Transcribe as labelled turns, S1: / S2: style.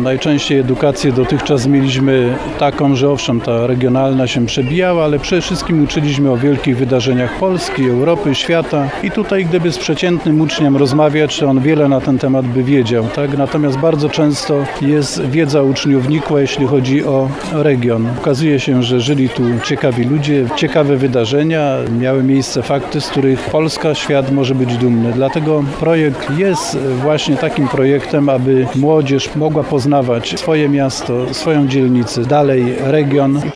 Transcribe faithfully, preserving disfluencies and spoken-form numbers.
S1: Najczęściej edukację dotychczas mieliśmy taką, że owszem, ta regionalna się przebijała, ale przede wszystkim uczyliśmy o wielkich wydarzeniach Polski, Europy, świata i tutaj gdyby z przeciętnym uczniem rozmawiać, to on wiele na ten temat by wiedział, tak? Natomiast bardzo często jest wiedza uczniów nikła, jeśli chodzi o region. Okazuje się, że żyli tu ciekawi ludzie, ciekawe wydarzenia, miały miejsce fakty, z których Polska, świat może być dumny. Dlatego projekt jest właśnie takim projektem, aby młodzież mogła poznawać swoje miasto, swoją dzielnicę, dalej region.